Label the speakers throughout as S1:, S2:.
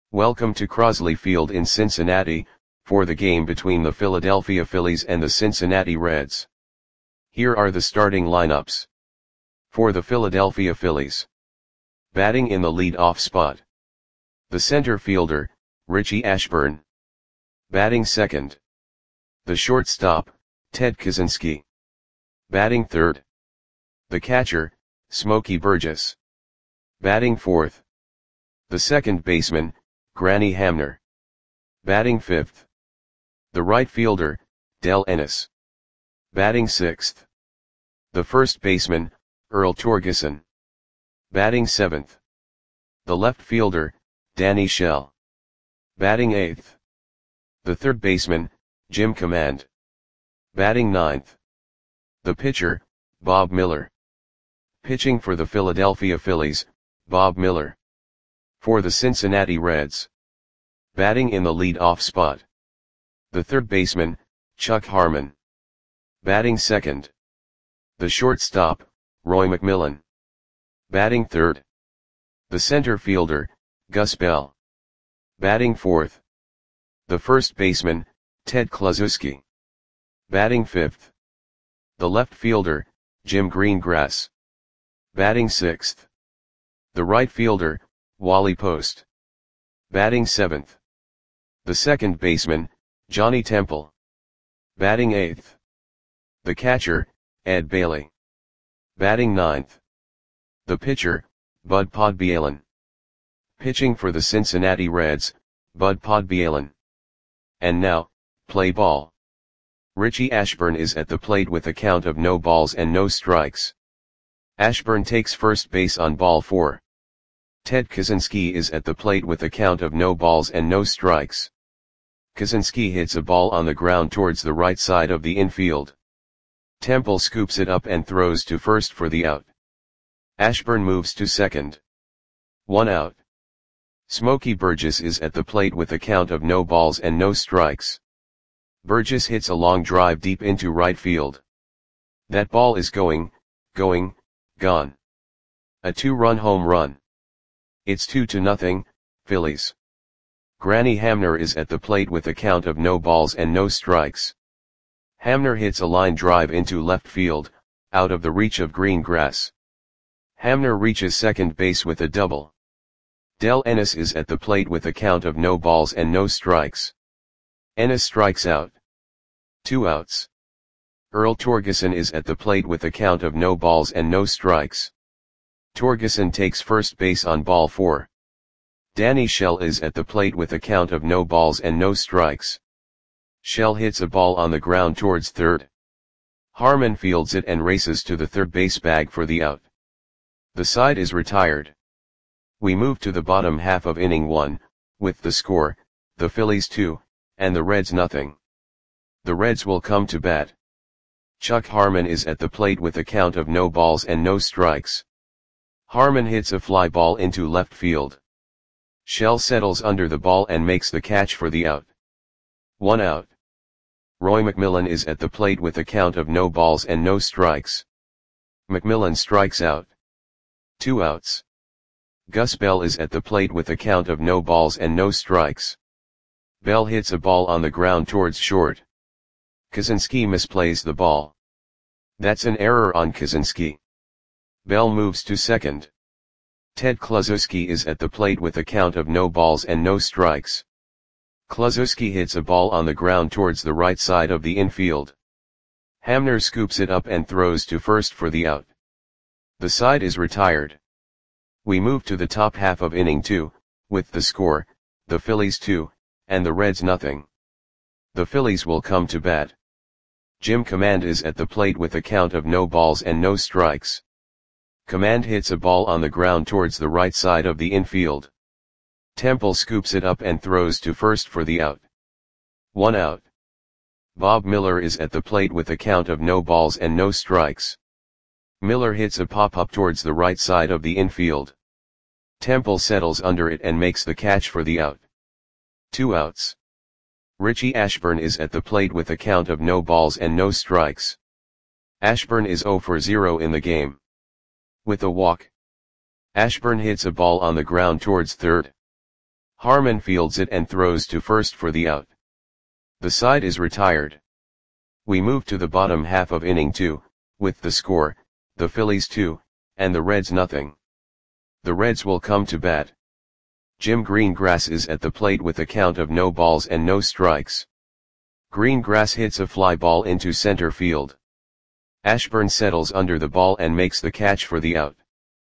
S1: Welcome to Crosley Field in Cincinnati, for the game between the Philadelphia Phillies and the Cincinnati Reds. Here are the starting lineups. For the Philadelphia Phillies. Batting in the lead-off spot. The center fielder, Richie Ashburn. Batting second. The shortstop, Ted Kaczynski. Batting third. The catcher, Smokey Burgess. Batting fourth. The second baseman, Granny Hamner. Batting fifth. The right fielder, Del Ennis. Batting sixth. The first baseman, Earl Torgeson. Batting seventh. The left fielder, Danny Shell. Batting eighth. The third baseman, Jim Command. Batting ninth. The pitcher, Bob Miller. Pitching for the Philadelphia Phillies, Bob Miller. For the Cincinnati Reds. Batting in the lead-off spot. The third baseman, Chuck Harmon. Batting second. The shortstop, Roy McMillan. Batting third. The center fielder, Gus Bell. Batting fourth. The first baseman, Ted Kluszewski. Batting fifth. The left fielder, Jim Greengrass. Batting sixth. The right fielder, Wally Post. Batting seventh. The second baseman, Johnny Temple. Batting eighth. The catcher, Ed Bailey. Batting ninth. The pitcher, Bud Podbielin. Pitching for the Cincinnati Reds, Bud Podbielin. And now, play ball. Richie Ashburn is at the plate with a count of no balls and no strikes. Ashburn takes first base on ball 4. Ted Kaczynski is at the plate with a count of no balls and no strikes. Kaczynski hits a ball on the ground towards the right side of the infield. Temple scoops it up and throws to first for the out. Ashburn moves to second. 1 out. Smokey Burgess is at the plate with a count of no balls and no strikes. Burgess hits a long drive deep into right field. That ball is gone. A 2-run home run. It's 2-0, Phillies. Granny Hamner is at the plate with a count of no balls and no strikes. Hamner hits a line drive into left field, out of the reach of Greengrass. Hamner reaches second base with a double. Del Ennis is at the plate with a count of no balls and no strikes. Ennis strikes out. 2 outs. Earl Torgeson is at the plate with a count of no balls and no strikes. Torgeson takes first base on ball 4. Danny Shell is at the plate with a count of no balls and no strikes. Shell hits a ball on the ground towards third. Harmon fields it and races to the third base bag for the out. The side is retired. We move to the bottom half of inning 1, with the score, the Phillies 2, and the Reds nothing. The Reds will come to bat. Chuck Harmon is at the plate with a count of no balls and no strikes. Harmon hits a fly ball into left field. Shell settles under the ball and makes the catch for the out. 1 out. Roy McMillan is at the plate with a count of no balls and no strikes. McMillan strikes out. 2 outs. Gus Bell is at the plate with a count of no balls and no strikes. Bell hits a ball on the ground towards short. Kaczynski misplays the ball. That's an error on Kaczynski. Bell moves to second. Ted Kluszewski is at the plate with a count of no balls and no strikes. Kluszewski hits a ball on the ground towards the right side of the infield. Hamner scoops it up and throws to first for the out. The side is retired. We move to the top half of inning 2, with the score, the Phillies 2, and the Reds nothing. The Phillies will come to bat. Jim Command is at the plate with a count of no balls and no strikes. Command hits a ball on the ground towards the right side of the infield. Temple scoops it up and throws to first for the out. 1 out. Bob Miller is at the plate with a count of no balls and no strikes. Miller hits a pop-up towards the right side of the infield. Temple settles under it and makes the catch for the out. 2 outs. Richie Ashburn is at the plate with a count of no balls and no strikes. Ashburn is 0 for 0 in the game. With a walk. Ashburn hits a ball on the ground towards third. Harmon fields it and throws to first for the out. The side is retired. We move to the bottom half of inning 2, with the score, the Phillies 2, and the Reds nothing. The Reds will come to bat. Jim Greengrass is at the plate with a count of no balls and no strikes. Greengrass hits a fly ball into center field. Ashburn settles under the ball and makes the catch for the out.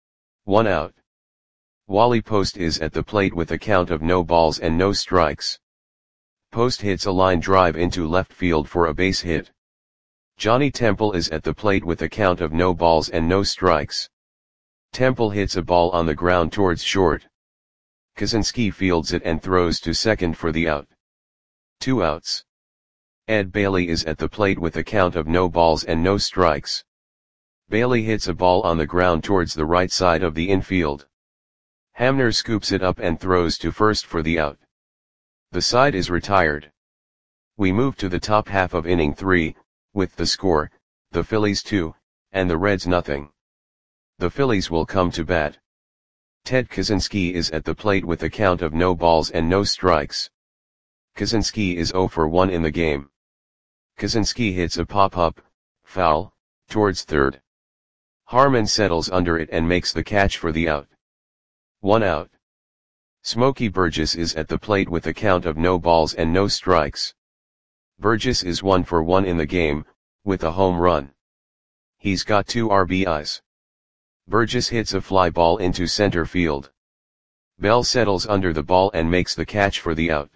S1: 1 out. Wally Post is at the plate with a count of no balls and no strikes. Post hits a line drive into left field for a base hit. Johnny Temple is at the plate with a count of no balls and no strikes. Temple hits a ball on the ground towards short. Kaczynski fields it and throws to second for the out. 2 outs. Ed Bailey is at the plate with a count of no balls and no strikes. Bailey hits a ball on the ground towards the right side of the infield. Hamner scoops it up and throws to first for the out. The side is retired. We move to the top half of inning 3, with the score, the Phillies 2, and the Reds nothing. The Phillies will come to bat. Ted Kaczynski is at the plate with a count of no balls and no strikes. Kaczynski is 0 for 1 in the game. Kaczynski hits a pop-up, foul, towards third. Harmon settles under it and makes the catch for the out. 1 out. Smokey Burgess is at the plate with a count of no balls and no strikes. Burgess is 1 for 1 in the game, with a home run. He's got 2 RBIs. Burgess hits a fly ball into center field. Bell settles under the ball and makes the catch for the out.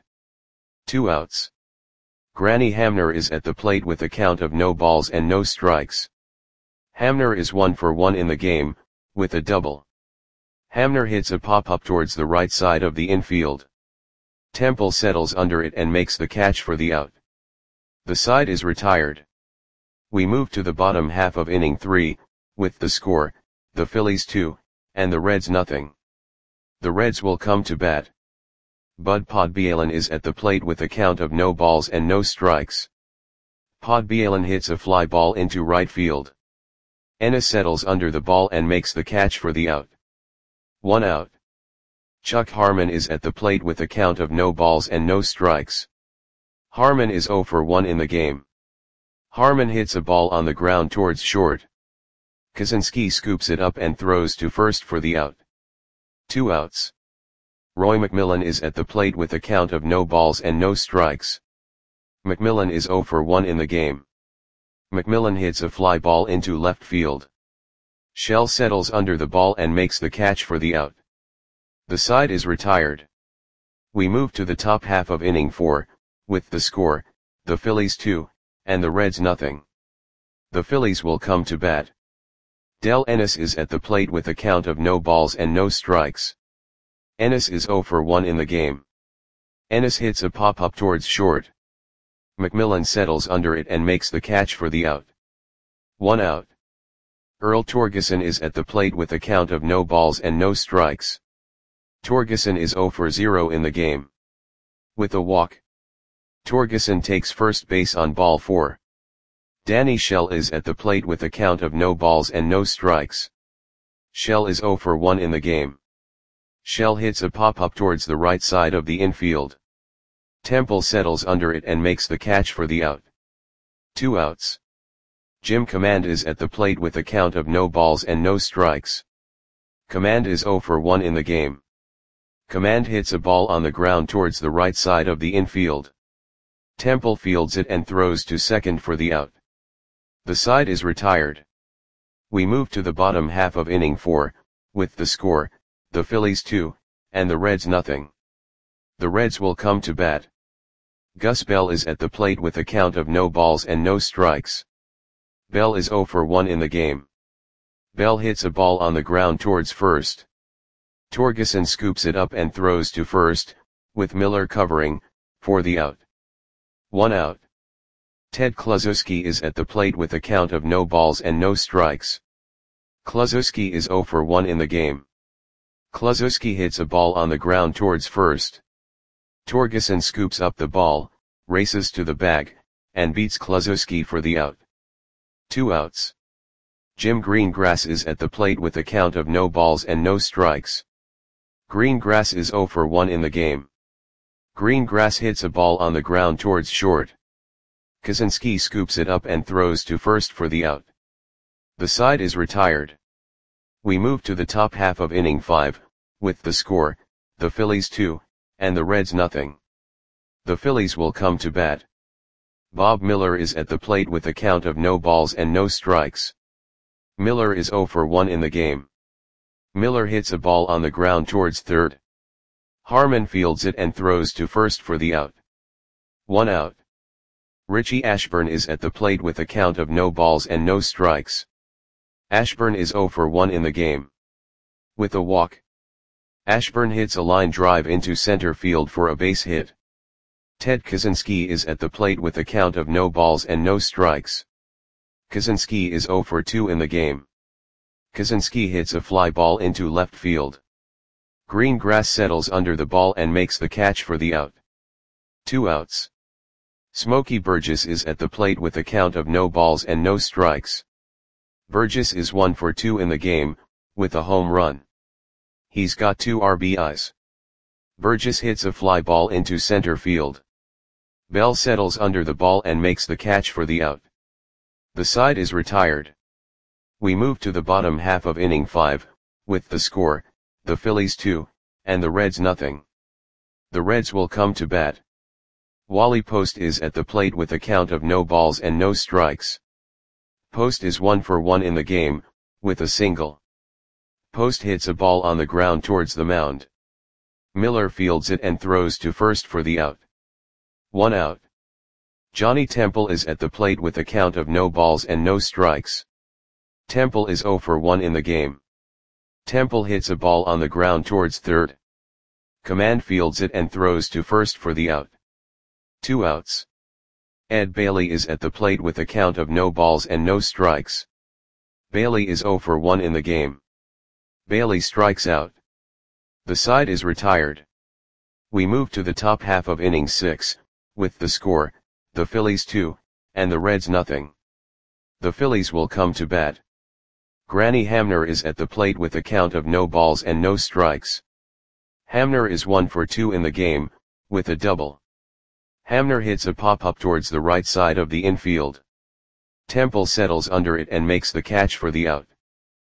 S1: 2 outs. Granny Hamner is at the plate with a count of no balls and no strikes. Hamner is 1 for 1 in the game, with a double. Hamner hits a pop-up towards the right side of the infield. Temple settles under it and makes the catch for the out. The side is retired. We move to the bottom half of inning 3, with the score, the Phillies 2, and the Reds nothing. The Reds will come to bat. Bud Podbielin is at the plate with a count of no balls and no strikes. Podbielin hits a fly ball into right field. Ennis settles under the ball and makes the catch for the out. 1 out. Chuck Harmon is at the plate with a count of no balls and no strikes. Harmon is 0 for 1 in the game. Harmon hits a ball on the ground towards short. Kaczynski scoops it up and throws to first for the out. 2 outs. Roy McMillan is at the plate with a count of no balls and no strikes. McMillan is 0 for 1 in the game. McMillan hits a fly ball into left field. Shell settles under the ball and makes the catch for the out. The side is retired. We move to the top half of inning 4, with the score, the Phillies 2, and the Reds nothing. The Phillies will come to bat. Del Ennis is at the plate with a count of no balls and no strikes. Ennis is 0 for 1 in the game. Ennis hits a pop-up towards short. McMillan settles under it and makes the catch for the out. 1 out. Earl Torgeson is at the plate with a count of no balls and no strikes. Torgeson is 0 for 0 in the game. With a walk. Torgeson takes first base on ball 4. Danny Shell is at the plate with a count of no balls and no strikes. Shell is 0 for 1 in the game. Shell hits a pop-up towards the right side of the infield. Temple settles under it and makes the catch for the out. 2 outs. Jim Command is at the plate with a count of no balls and no strikes. Command is 0 for 1 in the game. Command hits a ball on the ground towards the right side of the infield. Temple fields it and throws to second for the out. The side is retired. We move to the bottom half of inning 4, with the score, the Phillies 2, and the Reds nothing. The Reds will come to bat. Gus Bell is at the plate with a count of no balls and no strikes. Bell is 0 for 1 in the game. Bell hits a ball on the ground towards first. Torgeson scoops it up and throws to first, with Miller covering, for the out. 1 out. Ted Kluszewski is at the plate with a count of no balls and no strikes. Kluszewski is 0 for 1 in the game. Kluszewski hits a ball on the ground towards first. Torgeson scoops up the ball, races to the bag, and beats Kluszewski for the out. 2 outs. Jim Greengrass is at the plate with a count of no balls and no strikes. Green grass is 0 for 1 in the game. Green grass hits a ball on the ground towards short. Kaczynski scoops it up and throws to first for the out. The side is retired. We move to the top half of inning 5, with the score, the Phillies 2, and the Reds nothing. The Phillies will come to bat. Bob Miller is at the plate with a count of no balls and no strikes. Miller is 0 for 1 in the game. Miller hits a ball on the ground towards third. Harmon fields it and throws to first for the out. 1 out. Richie Ashburn is at the plate with a count of no balls and no strikes. Ashburn is 0 for 1 in the game. With a walk. Ashburn hits a line drive into center field for a base hit. Ted Kaczynski is at the plate with a count of no balls and no strikes. Kaczynski is 0 for 2 in the game. Kaczynski hits a fly ball into left field. Green grass settles under the ball and makes the catch for the out. 2 outs. Smokey Burgess is at the plate with a count of no balls and no strikes. Burgess is 1 for 2 in the game, with a home run. He's got 2 RBIs. Burgess hits a fly ball into center field. Bell settles under the ball and makes the catch for the out. The side is retired. We move to the bottom half of inning 5, with the score, the Phillies 2, and the Reds nothing. The Reds will come to bat. Wally Post is at the plate with a count of no balls and no strikes. Post is 1 for 1 in the game, with a single. Post hits a ball on the ground towards the mound. Miller fields it and throws to first for the out. 1 out. Johnny Temple is at the plate with a count of no balls and no strikes. Temple is 0 for 1 in the game. Temple hits a ball on the ground towards third. Command fields it and throws to first for the out. 2 outs. Ed Bailey is at the plate with a count of no balls and no strikes. Bailey is 0 for 1 in the game. Bailey strikes out. The side is retired. We move to the top half of inning 6, with the score, the Phillies 2, and the Reds nothing. The Phillies will come to bat. Granny Hamner is at the plate with a count of no balls and no strikes. Hamner is 1 for 2 in the game, with a double. Hamner hits a pop-up towards the right side of the infield. Temple settles under it and makes the catch for the out.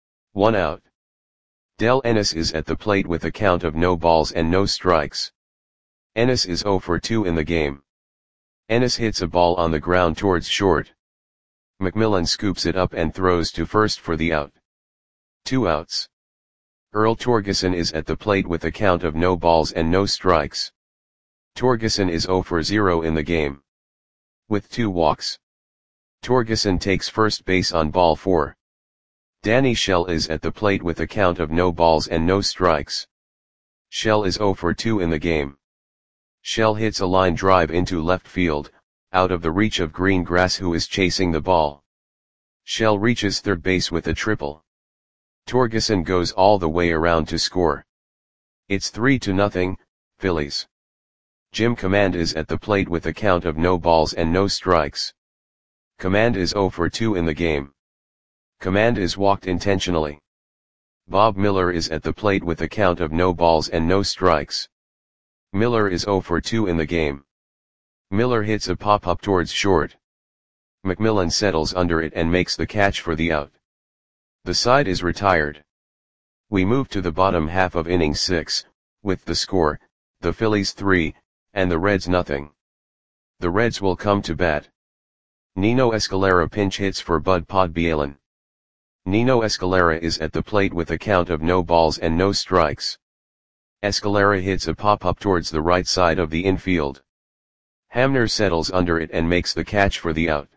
S1: 1 out. Del Ennis is at the plate with a count of no balls and no strikes. Ennis is 0 for 2 in the game. Ennis hits a ball on the ground towards short. McMillan scoops it up and throws to first for the out. 2 outs. Earl Torgeson is at the plate with a count of no balls and no strikes. Torgeson is 0 for 0 in the game. With 2 walks. Torgeson takes first base on ball 4. Danny Shell is at the plate with a count of no balls and no strikes. Shell is 0 for 2 in the game. Shell hits a line drive into left field, out of the reach of Green Grass who is chasing the ball. Shell reaches third base with a triple. Torgeson goes all the way around to score. It's 3-0, Phillies. Jim Command is at the plate with a count of no balls and no strikes. Command is 0 for 2 in the game. Command is walked intentionally. Bob Miller is at the plate with a count of no balls and no strikes. Miller is 0 for 2 in the game. Miller hits a pop-up towards short. McMillan settles under it and makes the catch for the out. The side is retired. We move to the bottom half of inning 6, with the score, the Phillies 3, and the Reds nothing. The Reds will come to bat. Nino Escalera pinch hits for Bud Podbielin. Nino Escalera is at the plate with a count of no balls and no strikes. Escalera hits a pop-up towards the right side of the infield. Hamner settles under it and makes the catch for the out.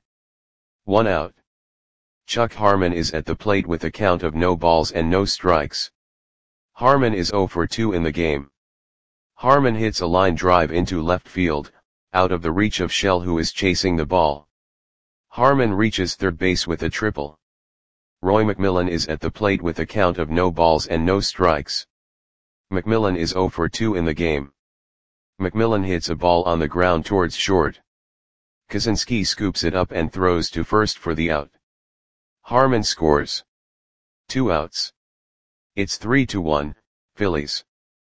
S1: 1 out. Chuck Harmon is at the plate with a count of no balls and no strikes. Harmon is 0 for 2 in the game. Harmon hits a line drive into left field, out of the reach of Shell who is chasing the ball. Harmon reaches third base with a triple. Roy McMillan is at the plate with a count of no balls and no strikes. McMillan is 0 for 2 in the game. McMillan hits a ball on the ground towards short. Kaczynski scoops it up and throws to first for the out. Harmon scores. 2 outs. It's 3-1, Phillies.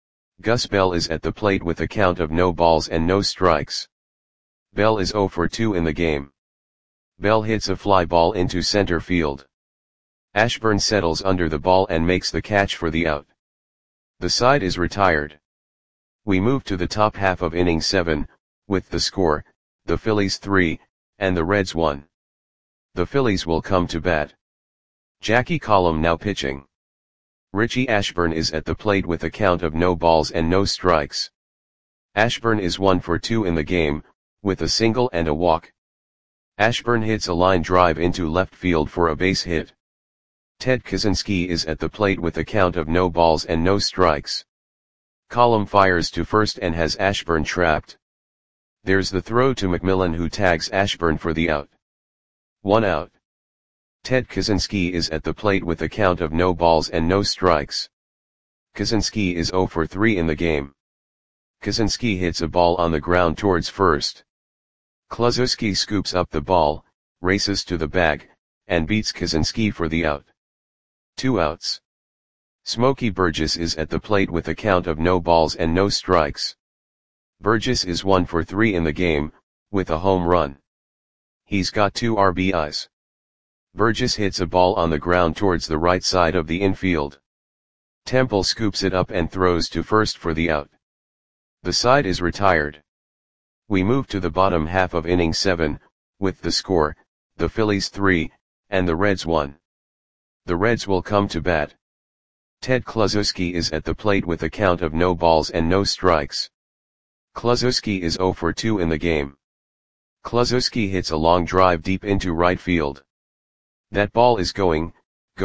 S1: Gus Bell is at the plate with a count of no balls and no strikes. Bell is 0 for 2 in the game. Bell hits a fly ball into center field. Ashburn settles under the ball and makes the catch for the out. The side is retired. We move to the top half of inning 7, with the score, the Phillies 3, and the Reds 1. The Phillies will come to bat. Jackie Collum now pitching. Richie Ashburn is at the plate with a count of no balls and no strikes. Ashburn is 1 for 2 in the game, with a single and a walk. Ashburn hits a line drive into left field for a base hit. Ted Kaczynski is at the plate with a count of no balls and no strikes. Collum fires to first and has Ashburn trapped. There's the throw to McMillan, who tags Ashburn for the out. 1 out. Ted Kaczynski is at the plate with a count of no balls and no strikes. Kaczynski is 0 for 3 in the game. Kaczynski hits a ball on the ground towards first. Kluszewski scoops up the ball, races to the bag, and beats Kaczynski for the out. 2 outs. Smokey Burgess is at the plate with a count of no balls and no strikes. Burgess is 1 for 3 in the game, with a home run. He's got 2 RBIs. Burgess hits a ball on the ground towards the right side of the infield. Temple scoops it up and throws to first for the out. The side is retired. We move to the bottom half of inning 7, with the score, the Phillies 3, and the Reds 1. The Reds will come to bat. Ted Kluszewski is at the plate with a count of no balls and no strikes. Kluszewski is 0 for 2 in the game. Kluszewski hits a long drive deep into right field. That ball is gone.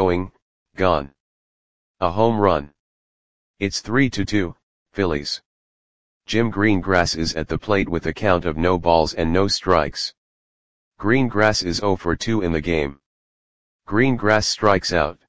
S1: A home run. It's 3-2, Phillies. Jim Greengrass is at the plate with a count of no balls and no strikes. Greengrass is 0 for 2 in the game. Greengrass strikes out.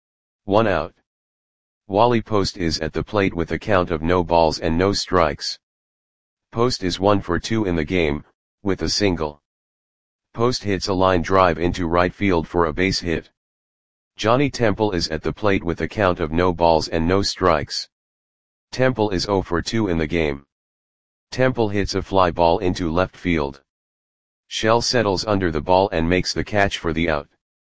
S1: 1 out. Wally Post is at the plate with a count of no balls and no strikes. Post is 1 for 2 in the game, with a single. Post hits a line drive into right field for a base hit. Johnny Temple is at the plate with a count of no balls and no strikes. Temple is 0 for 2 in the game. Temple hits a fly ball into left field. Shell settles under the ball and makes the catch for the out.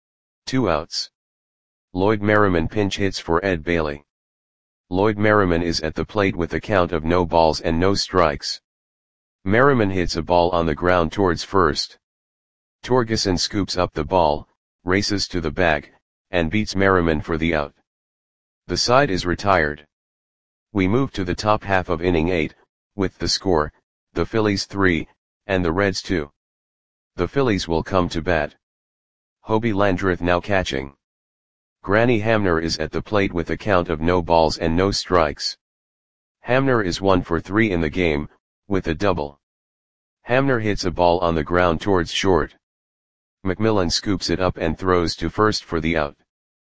S1: 2 outs. Lloyd Merriman pinch hits for Ed Bailey. Lloyd Merriman is at the plate with a count of no balls and no strikes. Merriman hits a ball on the ground towards first. Torgeson scoops up the ball, races to the bag, and beats Merriman for the out. The side is retired. We move to the top half of inning 8, with the score, the Phillies 3, and the Reds 2. The Phillies will come to bat. Hobie Landreth now catching. Granny Hamner is at the plate with a count of no balls and no strikes. Hamner is 1 for 3 in the game, with a double. Hamner hits a ball on the ground towards short. McMillan scoops it up and throws to first for the out.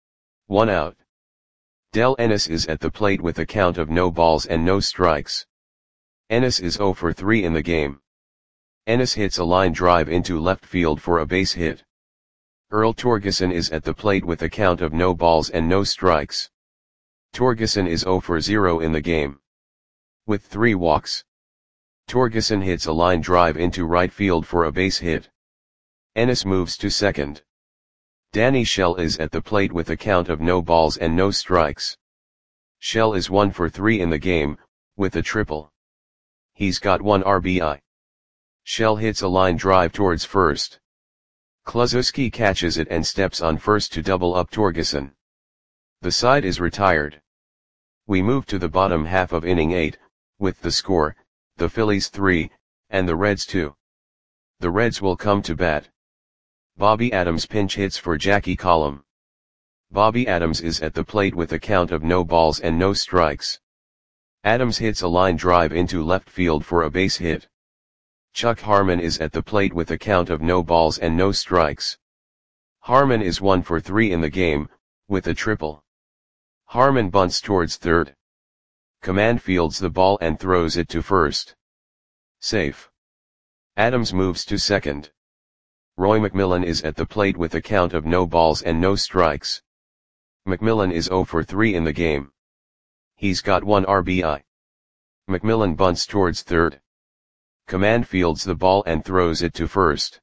S1: 1 out. Del Ennis is at the plate with a count of no balls and no strikes. Ennis is 0 for 3 in the game. Ennis hits a line drive into left field for a base hit. Earl Torgeson is at the plate with a count of no balls and no strikes. Torgeson is 0 for 0 in the game. With 3 walks. Torgeson hits a line drive into right field for a base hit. Ennis moves to second. Danny Shell is at the plate with a count of no balls and no strikes. Shell is 1 for 3 in the game, with a triple. He's got 1 RBI. Shell hits a line drive towards first. Kluszewski catches it and steps on first to double up Torgeson. The side is retired. We move to the bottom half of inning 8, with the score, the Phillies 3, and the Reds 2. The Reds will come to bat. Bobby Adams pinch hits for Jackie Collum. Bobby Adams is at the plate with a count of no balls and no strikes. Adams hits a line drive into left field for a base hit. Chuck Harmon is at the plate with a count of no balls and no strikes. Harmon is 1 for 3 in the game, with a triple. Harmon bunts towards third. Command fields the ball and throws it to first. Safe. Adams moves to second. Roy McMillan is at the plate with a count of no balls and no strikes. McMillan is 0 for 3 in the game. He's got 1 RBI. McMillan bunts towards third. Command fields the ball and throws it to first.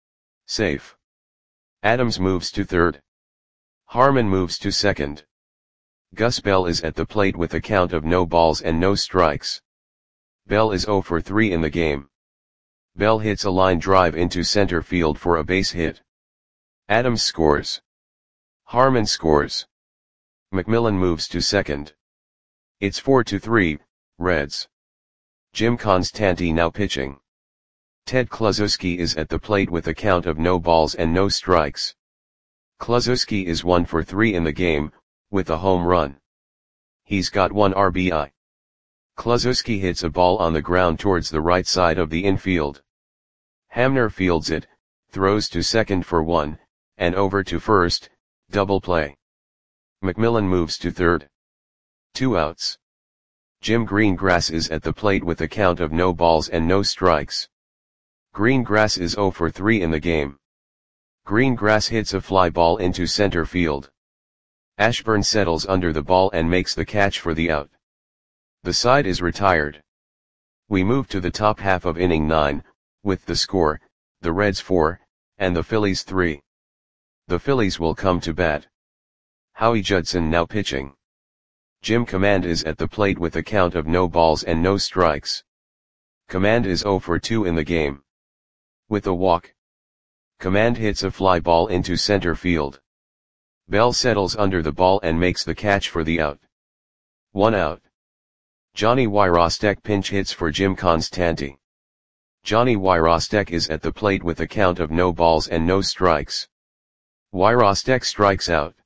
S1: Safe. Adams moves to third. Harmon moves to second. Gus Bell is at the plate with a count of no balls and no strikes. Bell is 0 for 3 in the game. Bell hits a line drive into center field for a base hit. Adams scores. Harmon scores. McMillan moves to second. It's 4-3, Reds. Jim Konstanty now pitching. Ted Kluszewski is at the plate with a count of no balls and no strikes. Kluszewski is 1 for 3 in the game, with a home run. He's got 1 RBI. Kluszewski hits a ball on the ground towards the right side of the infield. Hamner fields it, throws to second for 1, and over to first, double play. McMillan moves to third. 2 outs. Jim Greengrass is at the plate with a count of no balls and no strikes. Greengrass is 0 for 3 in the game. Greengrass hits a fly ball into center field. Ashburn settles under the ball and makes the catch for the out. The side is retired. We move to the top half of inning 9, with the score, the Reds 4, and the Phillies 3. The Phillies will come to bat. Howie Judson now pitching. Jim Command is at the plate with a count of no balls and no strikes. Command is 0 for 2 in the game. With a walk. Command hits a fly ball into center field. Bell settles under the ball and makes the catch for the out. 1 out. Johnny Wyrostek pinch hits for Jim Konstanty. Johnny Wyrostek is at the plate with a count of no balls and no strikes. Wyrostek strikes out.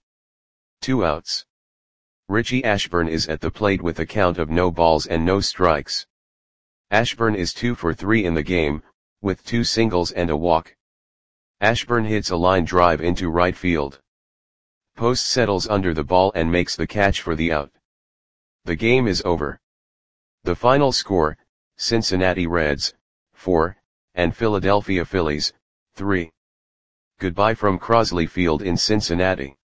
S1: 2 outs. Richie Ashburn is at the plate with a count of no balls and no strikes. Ashburn is 2 for 3 in the game, with 2 singles and a walk. Ashburn hits a line drive into right field. Post settles under the ball and makes the catch for the out. The game is over. The final score, Cincinnati Reds, 4, and Philadelphia Phillies, 3. Goodbye from Crosley Field in Cincinnati.